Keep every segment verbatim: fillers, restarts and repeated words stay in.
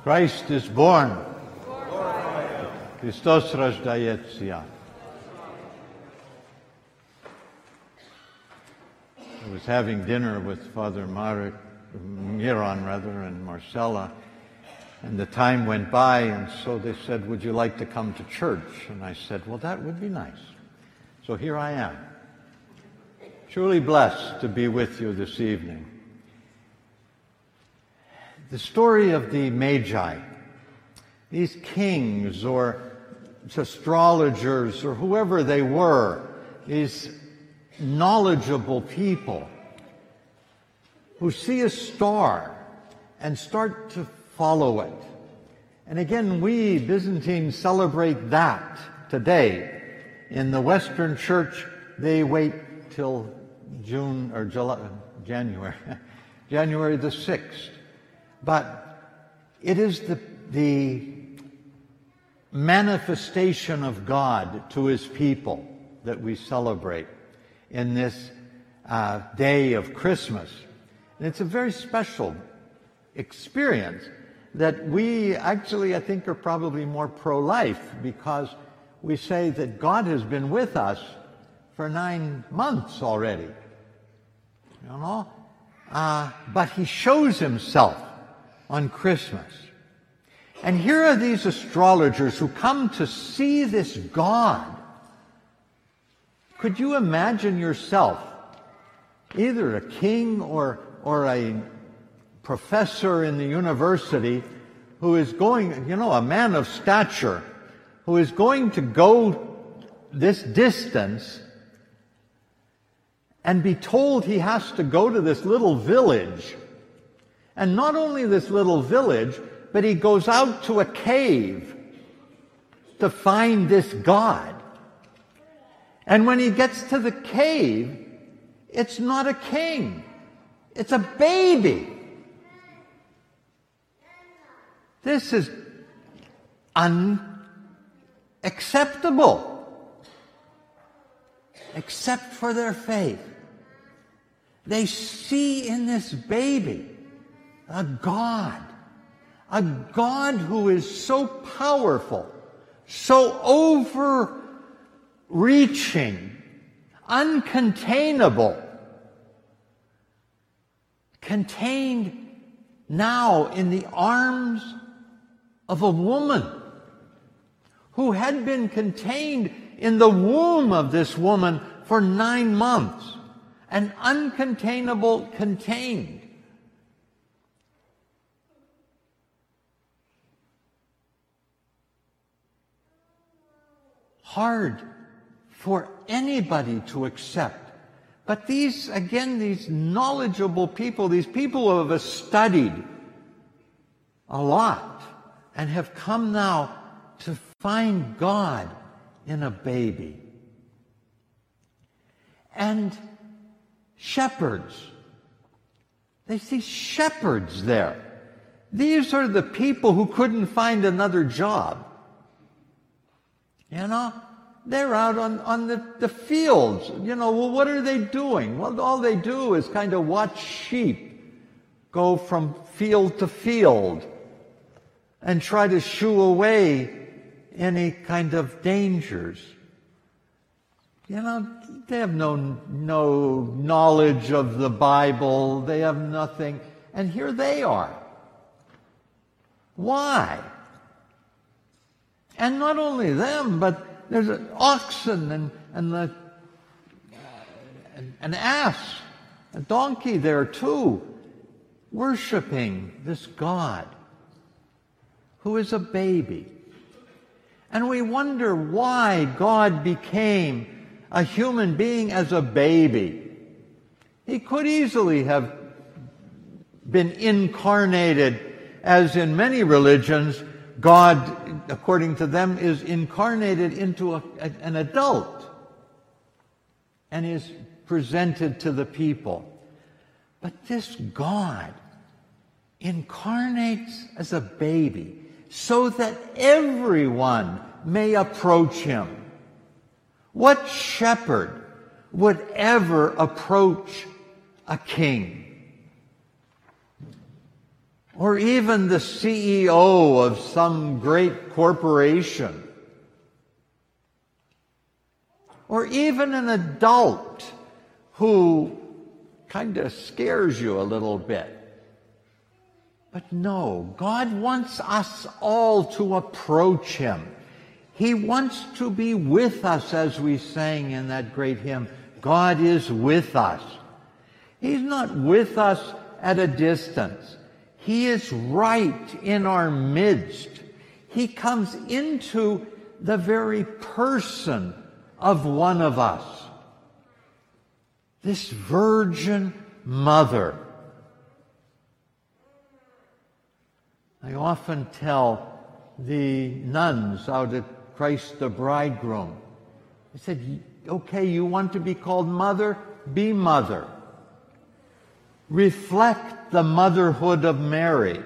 Christ is born. Christos rождается. I was having dinner with Father Marek, Miron rather, and Marcella, and the time went by, and so they said, would you like to come to church? And I said, well, that would be nice. So here I am, truly blessed to be with you this evening. The story of the Magi, these kings or astrologers or whoever they were, these knowledgeable people who see a star and start to follow it. And again, we Byzantines celebrate that today. In the Western Church, they wait till June or July, January, January the sixth. But it is the, the manifestation of God to His people that we celebrate in this uh, day of Christmas. And it's a very special experience that we actually, I think, are probably more pro-life because we say that God has been with us for nine months already. You know? Uh, but He shows Himself on Christmas. And here are these astrologers who come to see this God. Could you imagine yourself, either a king or, or a professor in the university who is going, you know, a man of stature, who is going to go this distance and be told he has to go to this little village. And not only this little village, but he goes out to a cave to find this God. And when he gets to the cave, it's not a king. It's a baby. This is unacceptable, except for their faith. They see in this baby a God, a God who is so powerful, so overreaching, uncontainable, contained now in the arms of a woman who had been contained in the womb of this woman for nine months, an uncontainable contained. Hard for anybody to accept. But these, again, these knowledgeable people, these people who have studied a lot and have come now to find God in a baby. And shepherds. They see shepherds there. These are the people who couldn't find another job. You know? They're out on, on the, the fields. You know, well, what are they doing? Well, all they do is kind of watch sheep go from field to field and try to shoo away any kind of dangers. You know, they have no, no knowledge of the Bible. They have nothing. And here they are. Why? And not only them, but there's an oxen and, and the, an, an ass, a donkey there too, worshiping this God who is a baby. And we wonder why God became a human being as a baby. He could easily have been incarnated, as in many religions, God, according to them, is incarnated into a, a, an adult and is presented to the people. But this God incarnates as a baby so that everyone may approach Him. What shepherd would ever approach a king? or even the C E O of some great corporation, or even an adult who kind of scares you a little bit. But no, God wants us all to approach Him. He wants to be with us, as we sang in that great hymn, God is with us. He's not with us at a distance. He is right in our midst. He comes into the very person of one of us. This Virgin Mother. I often tell the nuns out at Christ the Bridegroom, I said, okay, you want to be called mother? Be mother. Reflect the motherhood of Mary,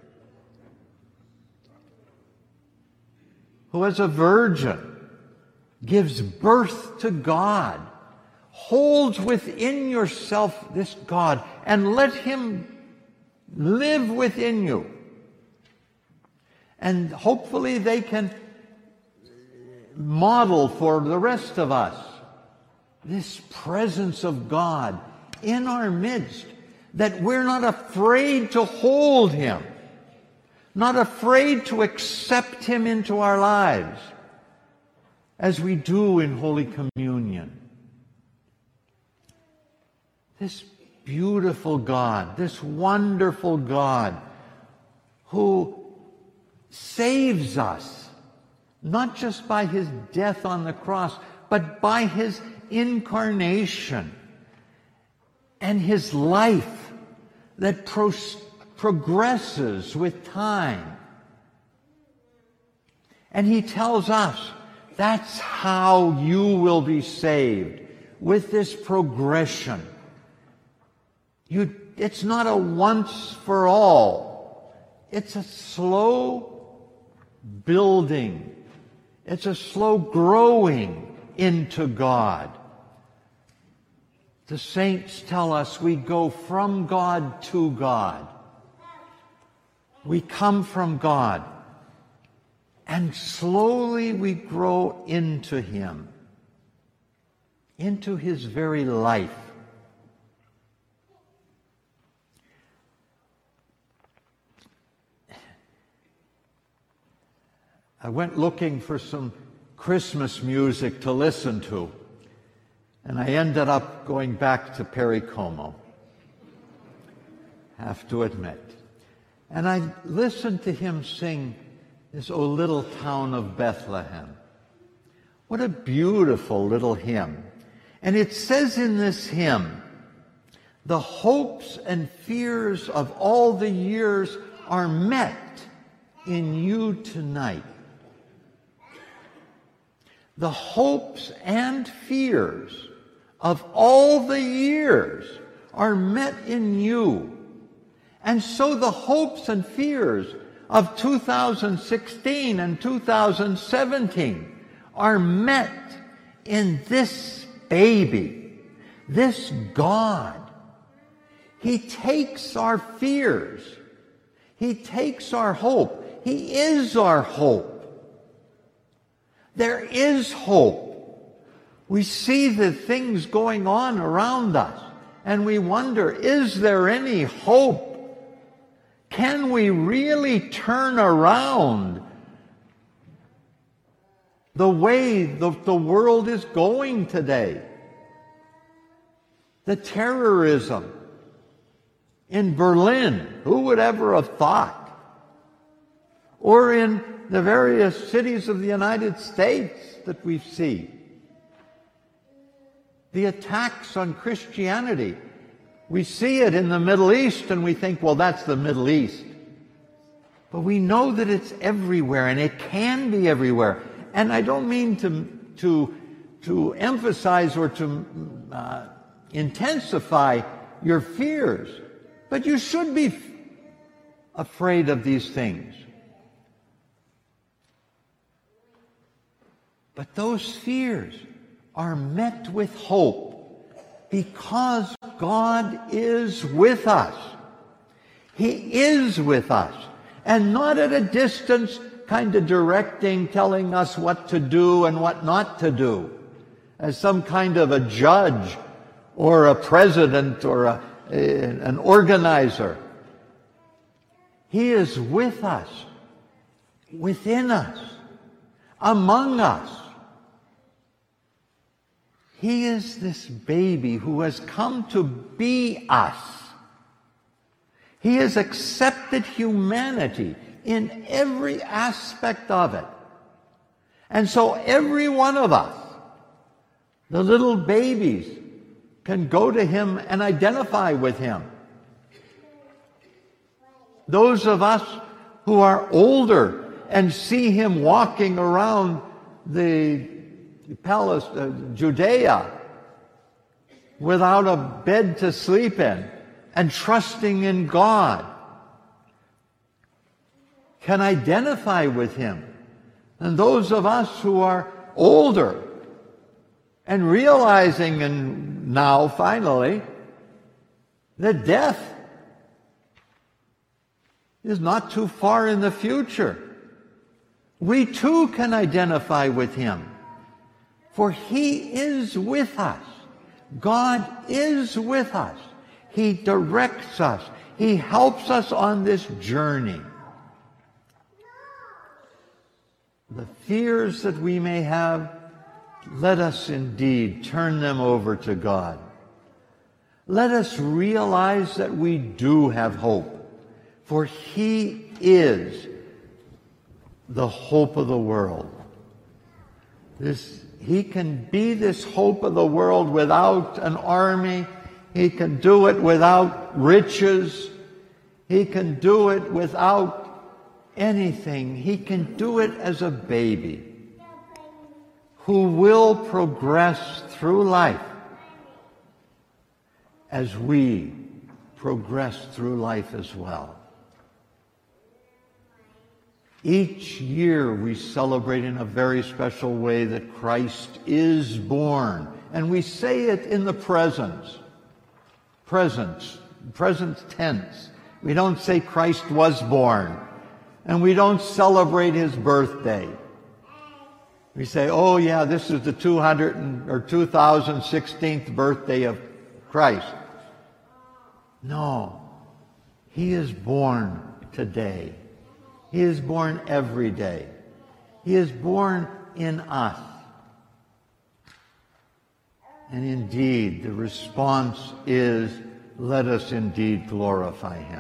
who as a virgin gives birth to God, holds within yourself this God, and let Him live within you. And hopefully they can model for the rest of us this presence of God in our midst, that we're not afraid to hold Him, not afraid to accept Him into our lives, as we do in Holy Communion. This beautiful God, this wonderful God, who saves us, not just by His death on the cross, but by His incarnation and His life that pro- progresses with time. And He tells us, that's how you will be saved, with this progression. You, it's not a once for all. It's a slow building. It's a slow growing into God. The saints tell us we go from God to God. We come from God, and slowly we grow into Him, into His very life. I went looking for some Christmas music to listen to, and I ended up going back to Perry Como, have to admit. And I listened to him sing this O Little Town of Bethlehem. What a beautiful little hymn. And it says in this hymn, the hopes and fears of all the years are met in you tonight. The hopes and fears of all the years are met in you. And so the hopes and fears of two thousand sixteen and two thousand seventeen are met in this baby, this God. He takes our fears. He takes our hope. He is our hope. There is hope. We see the things going on around us, and we wonder, is there any hope? Can we really turn around the way the, the world is going today? The terrorism in Berlin, who would ever have thought? Or in the various cities of the United States that we see. The attacks on Christianity. We see it in the Middle East and we think, well, that's the Middle East. But we know that it's everywhere, and it can be everywhere. And I don't mean to, to, to emphasize or to uh, intensify your fears, but you should be f- afraid of these things. But those fears are met with hope because God is with us. He is with us, and not at a distance, kind of directing, telling us what to do and what not to do, as some kind of a judge or a president or a, a, an organizer. He is with us, within us, among us. He is this baby who has come to be us. He has accepted humanity in every aspect of it. And so every one of us, the little babies, can go to him and identify with him. Those of us who are older and see him walking around the palace, uh, Judea, without a bed to sleep in, and trusting in God, can identify with him. And those of us who are older and realizing, and now finally, that death is not too far in the future, we too can identify with him. For he is with us. God is with us. He directs us. He helps us on this journey. The fears that we may have, let us indeed turn them over to God. Let us realize that we do have hope, for he is the hope of the world. This, he can be this hope of the world without an army. He can do it without riches. He can do it without anything. He can do it as a baby who will progress through life as we progress through life as well. Each year we celebrate in a very special way that Christ is born. And we say it in the present. Present. Present tense. We don't say Christ was born. And we don't celebrate his birthday. We say, oh yeah, this is the two hundred or two thousand sixteenth birthday of Christ. No. He is born today. He is born every day. He is born in us. And indeed, the response is, let us indeed glorify him.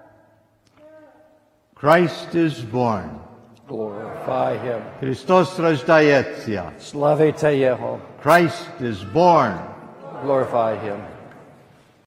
Christ is born. Glorify him. Christos rождається. Slavite Jeho. Christ is born. Glorify him.